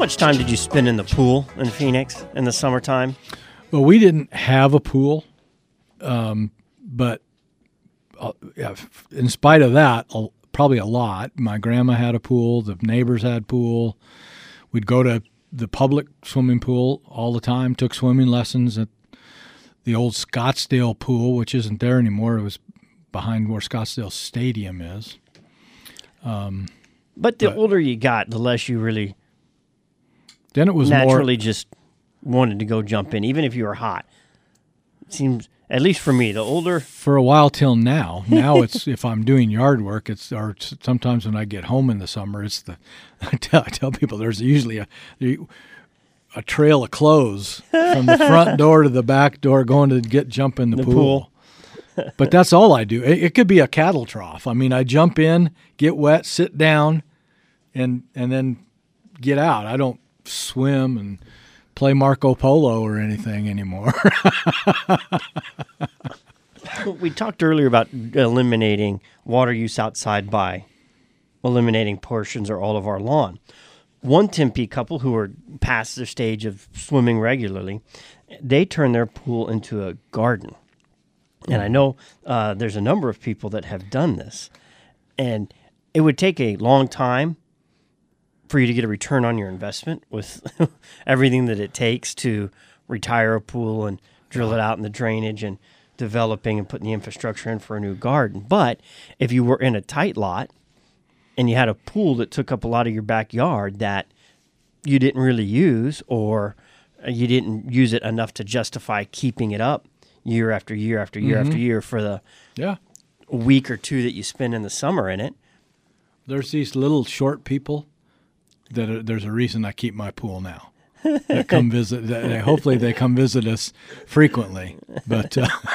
much time did you spend in the pool in Phoenix in the summertime? Well, we didn't have a pool, but in spite of that, probably a lot. My grandma had a pool. The neighbors had pool. We'd go to the public swimming pool all the time, took swimming lessons at the old Scottsdale pool, which isn't there anymore. It was behind where Scottsdale Stadium is. But the older you got, the less you really then it was naturally just wanted to go jump in, even if you were hot. It seems, at least for me, the older... For a while till now. Now it's, if I'm doing yard work, or sometimes when I get home in the summer, I tell people there's usually a trail of clothes from the front door to the back door going to jump in the pool. But that's all I do. It could be a cattle trough. I mean, I jump in, get wet, sit down, and then get out. I don't swim and play Marco Polo or anything anymore. We talked earlier about eliminating water use outside by eliminating portions or all of our lawn. One Tempe couple who are past their stage of swimming regularly, they turned their pool into a garden. And I know there's a number of people that have done this. And it would take a long time for you to get a return on your investment with everything that it takes to retire a pool and drill it out in the drainage and developing and putting the infrastructure in for a new garden. But if you were in a tight lot and you had a pool that took up a lot of your backyard that you didn't really use, or you didn't use it enough to justify keeping it up year after year after year after year for the week or two that you spend in the summer in it. There's these little short people that there's a reason I keep my pool now. That come visit. Hopefully they come visit us frequently. But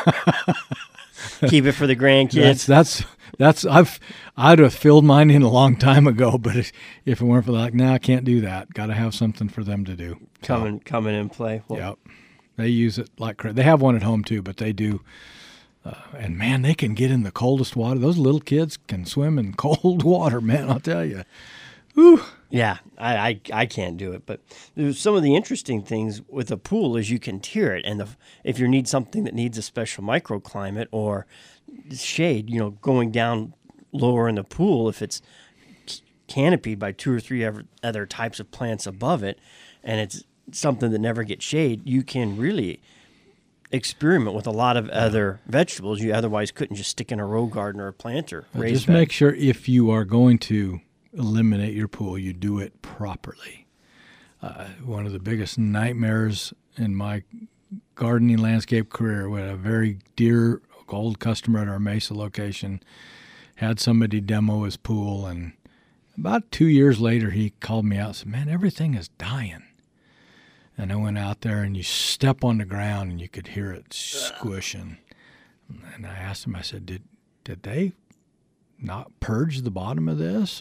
keep it for the grandkids. That's I'd have filled mine in a long time ago. But if it weren't for that, I can't do that. Got to have something for them to do. Come in and play. Well, yep. They use it like crazy. They have one at home too, but they do. And man, they can get in the coldest water. Those little kids can swim in cold water, man. I'll tell you. Whew. Yeah, I can't do it. But some of the interesting things with a pool is you can tier it, and if you need something that needs a special microclimate or shade, going down lower in the pool, if it's canopied by 2 or 3 other types of plants above it, and it's something that never gets shade, you can really experiment with a lot of other vegetables you otherwise couldn't just stick in a row garden or a planter. Just make sure if you are going to eliminate your pool, you do it properly. One of the biggest nightmares in my gardening landscape career, we had a very dear old customer at our Mesa location, had somebody demo his pool, and about 2 years later he called me out and said, "Man, everything is dying." And I went out there, and you step on the ground, and you could hear it squishing. And I asked him, I said, did they not purge the bottom of this?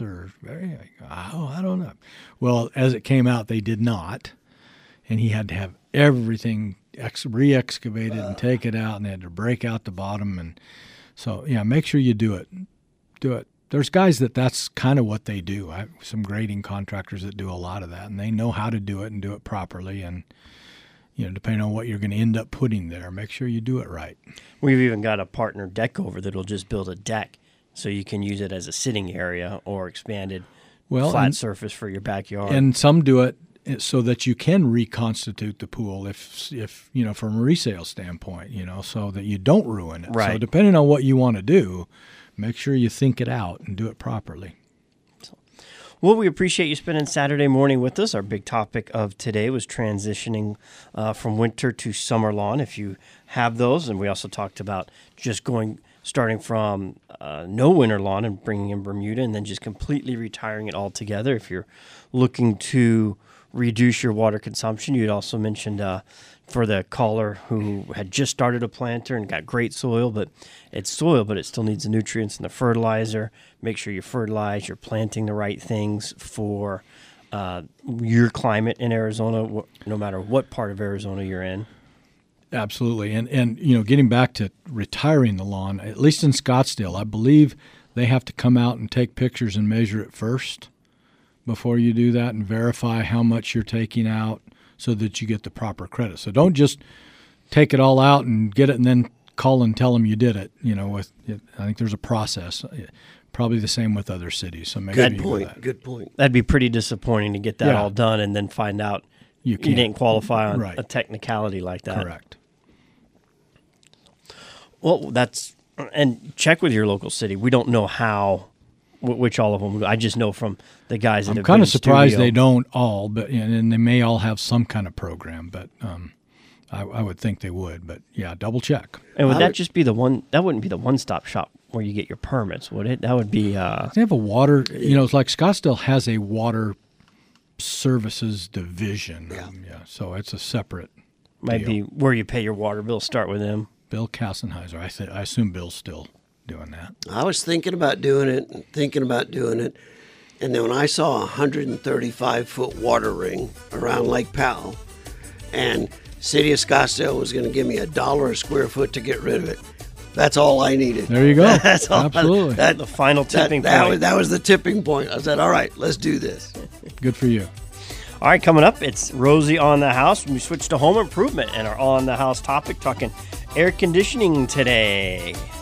I don't know. Well, as it came out, they did not. And he had to have everything re-excavated and take it out, and they had to break out the bottom. And so, make sure you do it. Do it. There's guys that's kind of what they do. I have some grading contractors that do a lot of that, and they know how to do it and do it properly. And, depending on what you're going to end up putting there, make sure you do it right. We've even got a partner deck over that'll just build a deck so you can use it as a sitting area or expanded flat surface for your backyard. And some do it so that you can reconstitute the pool if from a resale standpoint, so that you don't ruin it. Right. So depending on what you want to do, make sure you think it out and do it properly. Well, we appreciate you spending Saturday morning with us. Our big topic of today was transitioning from winter to summer lawn, if you have those. And we also talked about just starting from no winter lawn and bringing in Bermuda, and then just completely retiring it altogether if you're looking to reduce your water consumption. You had also mentioned for the caller who had just started a planter and got great soil, but it's soil, but it still needs the nutrients and the fertilizer. Make sure you fertilize, you're planting the right things for your climate in Arizona, no matter what part of Arizona you're in. Absolutely. And getting back to retiring the lawn, at least in Scottsdale, I believe they have to come out and take pictures and measure it first before you do that and verify how much you're taking out so that you get the proper credit. So don't just take it all out and get it and then call and tell them you did it. I think there's a process. Probably the same with other cities. So make Good point. Good point. That'd be pretty disappointing to get that all done and then find out you didn't qualify on a technicality like that. Correct. Well, and check with your local city. We don't know which all of them. I just know from the guys that have been I'm kind of surprised studio. they don't all, but and they may all have some kind of program. But I would think they would. But yeah, double check. And would that just be the one? That wouldn't be the one-stop shop where you get your permits, would it? That would be. They have a water. It's like Scottsdale has a water services division. Yeah. So it's a separate. Might deal. be where you pay your water bill. Start with them. Bill Kassenheiser. I assume Bill's still doing that. I was thinking about doing it, and then when I saw a 135-foot water ring around Lake Powell, and City of Scottsdale was going to give me $1 a square foot to get rid of it, that's all I needed. There you go. That's all. Absolutely. The final tipping point. That was the tipping point. I said, all right, let's do this. Good for you. All right, coming up, it's Rosie on the House. We switch to home improvement and our on the house topic, talking air conditioning today.